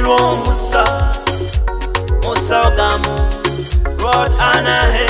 Luo Musa Ogamu Rod Anahe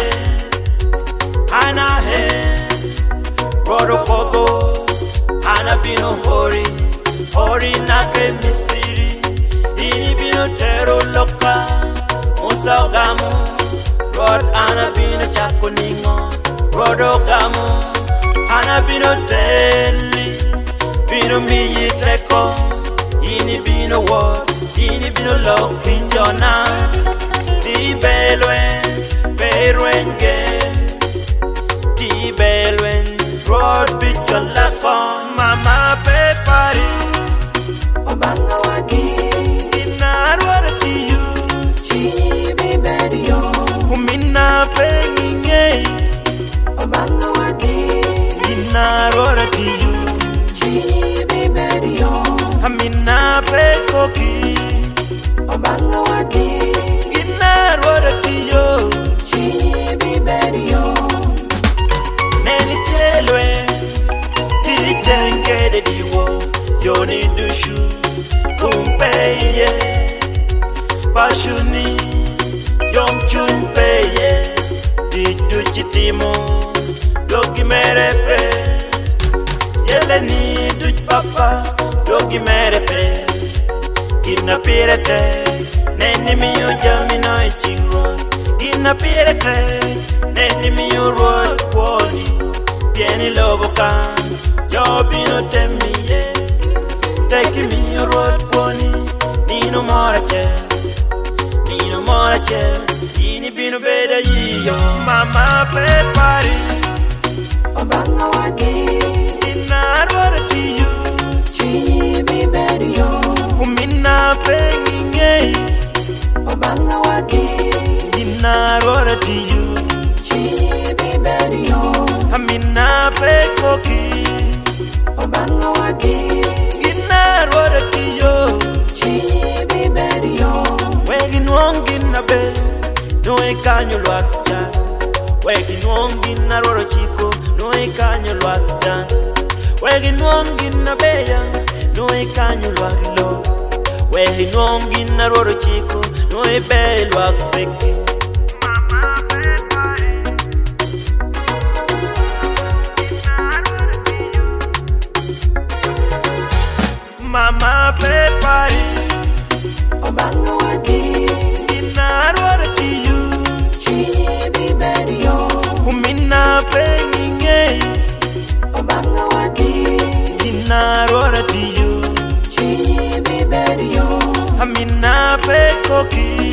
Rod Okobo Anabino Hori Nake Misiri Ibino Tero Loka Musa Ogamu Rod Anabino Chakuningo Rod Ogamu Anabino Teli Bino Miyi Teko Ini Bino Word Ini Bino Lok Pinjona Ti Belwen Ti Belwen Rod Bichola Kon Mama Pepari Obanga Wagi Inarwara Tiyu Chini Biberio Umina Penginge Obanga Wagi Inarwara Tiyu Chini Biberio Amina Pekoki Obanga Wagi Inarwara Tiyu Chini Biberio Neni Chelwe Tichengede Diwo Yoni Dushu Kumpeye Pashuni Yom Chunpeye Didu Chitimo Dogi Merepe Yeleni Duch Papa Dogi Merepe Gina Pirete Neni Miyu Jamino Ichingro Gina Pirete Neni Miyu Road Kwoni Pieni Lobokan Jobino Temiye Take me a road pony, Nino Morache, Ini Bino Beda Yo, Mama Pepari, Obanga Wagi Inarwara Tiyu, Chini Biberio Umina Penginge, Obanga Wagi Inarwara Tiyu, Chini Biberio Amina Pekoki, Obanga Wagi Inarwara Tiyu, Chini Biberio Wegin Wongin Abe, no e canyo luakchan. Wegin Wongin Aroro Chico, no e canyo luakchan. Wegin Wongin Abeya, no e canyo luakilo. Wegin Wongin Aroro Chico, no e be luakbeki. Mama Pepari, Obanga Wagi Inarwara Tiyu, Chini Biberio Umina Penginge, Obanga Wagi Inarwara Tiyu, Chini Biberio Amina Pekoki,